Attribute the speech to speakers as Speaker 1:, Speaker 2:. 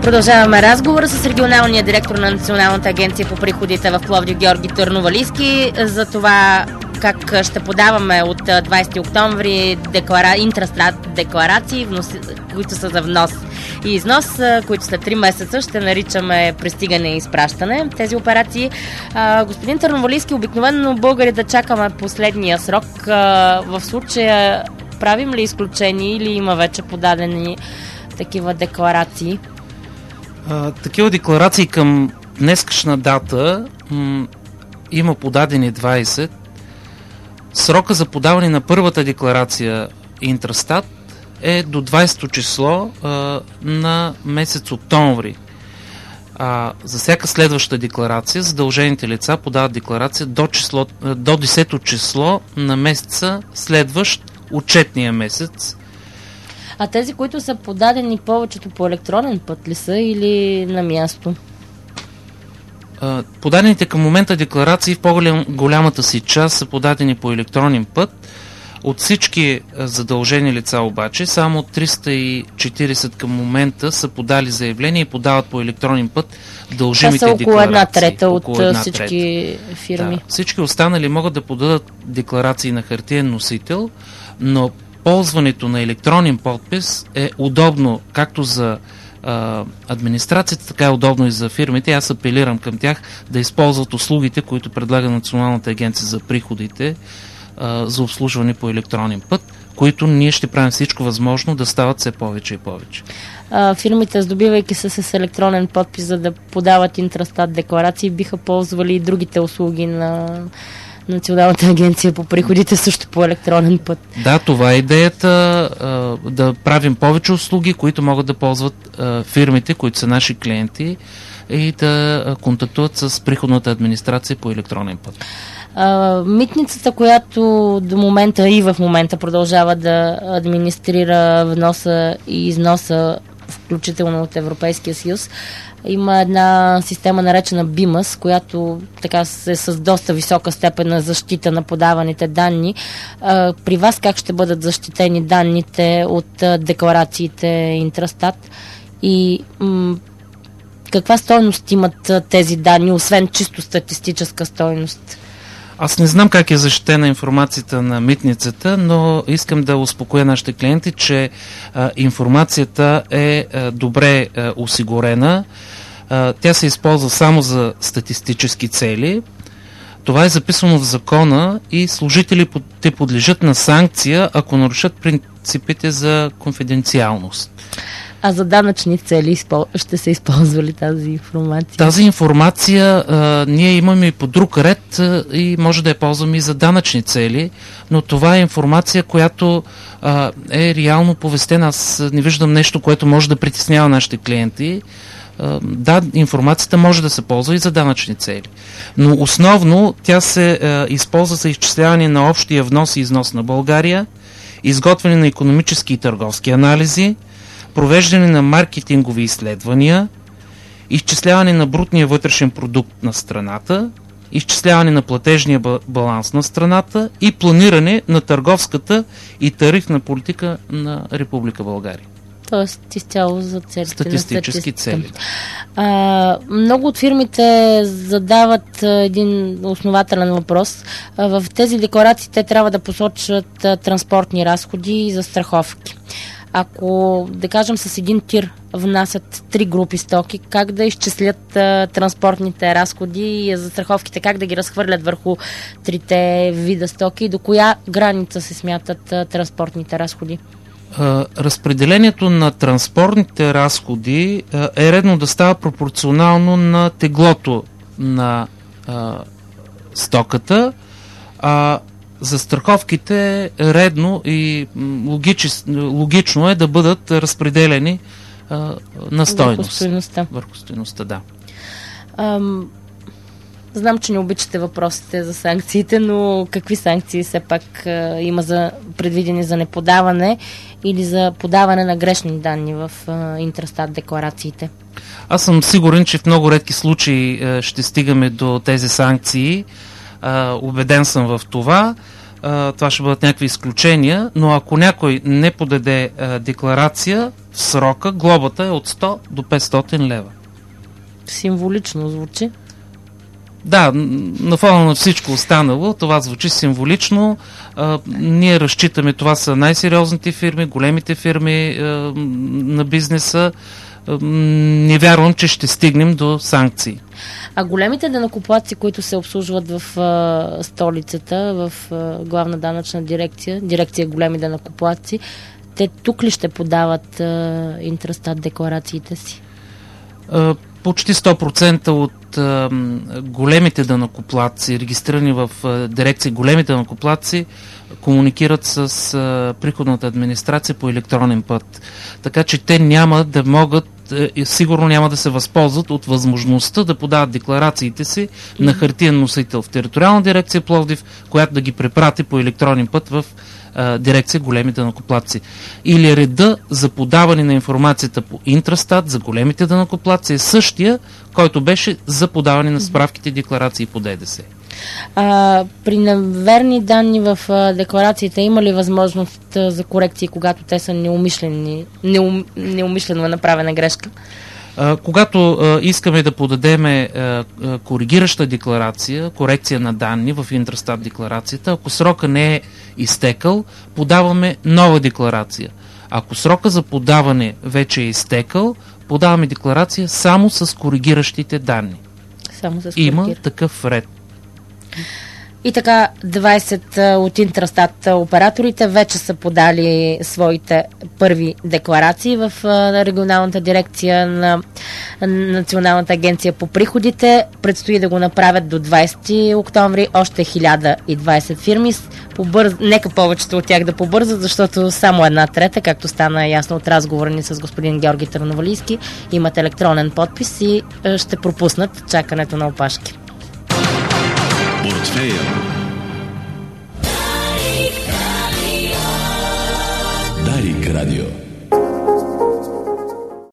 Speaker 1: Продължаваме разговора с регионалния директор на Националната агенция по приходите в Пловдив Георги Търновалийски за това как ще подаваме от 20 октомври интрастат декларации, които са за внос и износ, които след 3 месеца ще наричаме пристигане и изпращане. Тези операции, господин Търновалийски, обикновено българите чакаме последния срок. В случая правим ли изключение или има вече подадени такива декларации?
Speaker 2: Такива декларации към днескашна дата има подадени 20. Срока за подаване на първата декларация Интрастат е до 20 число на месец октомври. За всяка следваща декларация задължените лица подават декларация до 10-то число на месеца следващ отчетния месец.
Speaker 1: А тези, които са подадени повечето по електронен път ли са или на място?
Speaker 2: Подадените към момента декларации в по-голямата си част са подадени по електронен път. От всички задължени лица обаче, само 340 към момента са подали заявление и подават по електронен път дължимите декларации.
Speaker 1: Това са около една трета от всички фирми.
Speaker 2: Да, всички останали могат да подадат декларации на хартиен носител, но ползването на електронен подпис е удобно както за администрацията, така е удобно и за фирмите. Аз апелирам към тях да използват услугите, които предлага Националната агенция за приходите за обслужване по електронен път, които ние ще правим всичко възможно да стават все повече и повече.
Speaker 1: Фирмите, здобивайки се с електронен подпис, за да подават интрастат декларации, биха ползвали и другите услуги на Националната агенция по приходите също по електронен път.
Speaker 2: Да, това е идеята, да правим повече услуги, които могат да ползват фирмите, които са наши клиенти, и да контактуват с приходната администрация по електронен път.
Speaker 1: Митницата, която до момента и в момента продължава да администрира вноса и износа, включително от Европейския съюз, има една система наречена BIMAS, която така е с доста висока степен на защита на подаваните данни. При вас как ще бъдат защитени данните от декларациите Интрастат и каква стойност имат тези данни, освен чисто статистическа стойност?
Speaker 2: Аз не знам как е защитена информацията на митницата, но искам да успокоя нашите клиенти, че информацията е добре осигурена. Тя се използва само за статистически цели. Това е записано в закона и служителите подлежат на санкция, ако нарушат принципите за конфиденциалност.
Speaker 1: А за данъчни цели ще се използва ли тази информация?
Speaker 2: Тази информация ние имаме и по друг ред и може да я ползваме и за данъчни цели, но това е информация, която е реално повестена. Аз не виждам нещо, което може да притеснява нашите клиенти. Да, информацията може да се ползва и за данъчни цели, но основно тя се използва за изчисляване на общия внос и износ на България, изготвяне на икономически и търговски анализи, провеждане на маркетингови изследвания, изчисляване на брутния вътрешен продукт на страната, изчисляване на платежния баланс на страната и планиране на търговската и тарифна политика на Република България.
Speaker 1: Тоест изцяло за целите
Speaker 2: статистически цели.
Speaker 1: Много от фирмите задават един основателен въпрос. В тези декларации те трябва да посочат транспортни разходи и застраховки. Ако, да кажем, с един тир внасят 3 групи стоки, как да изчислят транспортните разходи и застраховките, как да ги разхвърлят върху 3 вида стоки и до коя граница се смятат транспортните разходи?
Speaker 2: Разпределението на транспортните разходи е редно да става пропорционално на теглото на стоката, за страховките е редно и логично е да бъдат разпределени на стойност. Върху стойността, да.
Speaker 1: Знам, че не обичате въпросите за санкциите, но какви санкции все пак има предвидени за неподаване или за подаване на грешни данни в Интрастат декларациите?
Speaker 2: Аз съм сигурен, че в много редки случаи ще стигаме до тези санкции. Убеден съм в това. това ще бъдат някакви изключения, но ако някой не подаде декларация в срока, глобата е от 100 до 500 лева.
Speaker 1: Символично звучи.
Speaker 2: Да, на фона на всичко останало, това звучи символично. Ние разчитаме, това са най-сериозните фирми, големите фирми на бизнеса. Не вярвам, че ще стигнем до санкции.
Speaker 1: А големите данъкоплатци, които се обслужват в столицата, в главна данъчна дирекция големи данъкоплатци, те тук ли ще подават Интрастат декларациите си?
Speaker 2: Почти 100% от големите данъкоплатци, регистрирани в дирекция големи данъкоплатци, комуникират с приходната администрация по електронен път. Така че те няма да могат, сигурно няма да се възползват от възможността да подават декларациите си на хартиен носител в териториална дирекция Пловдив, която да ги препрати по електронен път в дирекция големи данъкоплатци. Или реда за подаване на информацията по Интрастат за големите данъкоплатци е същия, който беше за подаване на справките и декларации по ДДС.
Speaker 1: При неверни данни в декларациите има ли възможност за корекции, когато те са неумишлено направена грешка?
Speaker 2: Когато искаме да подадеме коригираща декларация, корекция на данни в Интрастат декларацията, ако срока не е изтекал, подаваме нова декларация. Ако срока за подаване вече е изтекал, подаваме декларация само с коригиращите данни. Има такъв ред.
Speaker 1: И така, 20 от Интрастат операторите вече са подали своите първи декларации в регионалната дирекция на Националната агенция по приходите. Предстои да го направят до 20 октомври още 1020 фирми. Нека повечето от тях да побързат, защото само една трета, както стана ясно от разговора ни с господин Георги Търновалийски, имат електронен подпис и ще пропуснат чакането на опашки. Портфейл. Дарик радио.